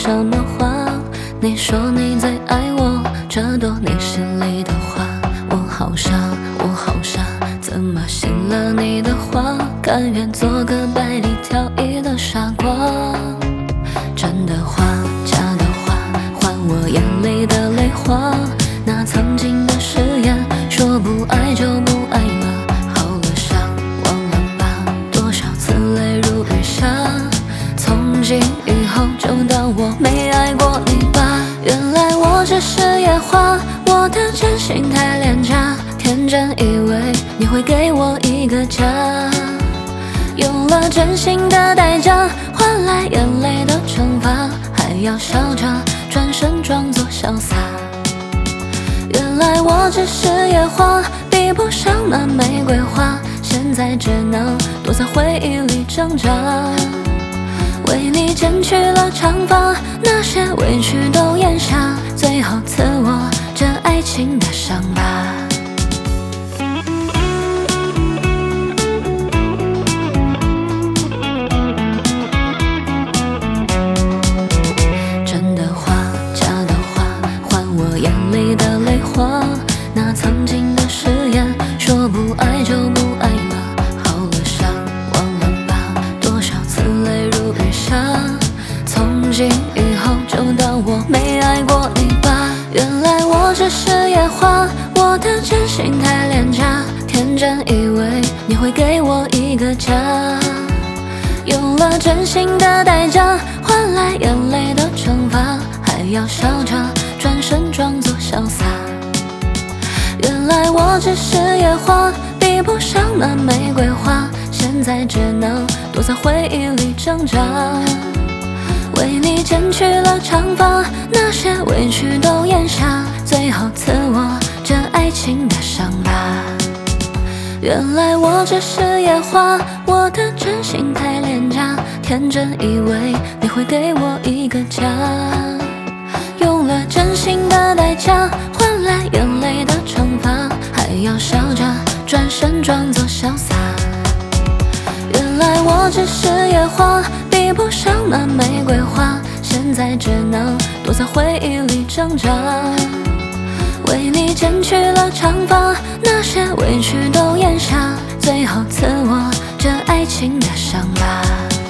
什么话？你说你最爱我，这朵你心里的花。我好傻，我好傻，怎么信了你的话？甘愿做个百里挑一的傻瓜。真的话，假的话，还我眼里的泪花。那曾经的誓言，说不爱就不爱了。好了伤，忘了吧，多少次泪如雨下。从今以后就当我没爱过你吧。原来我只是野花，我的真心太廉价，天真以为你会给我一个家。用了真心的代价，换来眼泪的惩罚，还要笑着转身装作潇洒。原来我只是野花，比不上那玫瑰花，现在只能躲在回忆里挣扎。为你剪去了长发，那些委屈都咽下，最后赐我这爱情的伤疤。真的话，假的话，还我眼里的泪花。那曾经的誓言，说不爱就不爱了。好了伤，忘了吧，多少次泪如雨下。从今以后就当我没爱过你吧。原来我只是野花，我的真心太廉价，天真以为你会给我一个家。用了真心的代价，换来眼泪的惩罚，还要笑着转身装作潇洒。原来我只是野花，比不上那玫瑰花，现在只能躲在回忆里挣扎。为你剪去了长发，那些委屈都咽下，最后赐我这爱情的伤疤。原来我只是野花，我的真心太廉价，天真以为你会给我一个家。用了真心的代价，换来眼泪的惩罚，还要笑着转身装作潇洒。原来我只是野花，比不上那玫瑰花，现在只能躲在回忆里挣扎。为你剪去了长发，那些委屈都咽下，最后赐我这爱情的伤疤。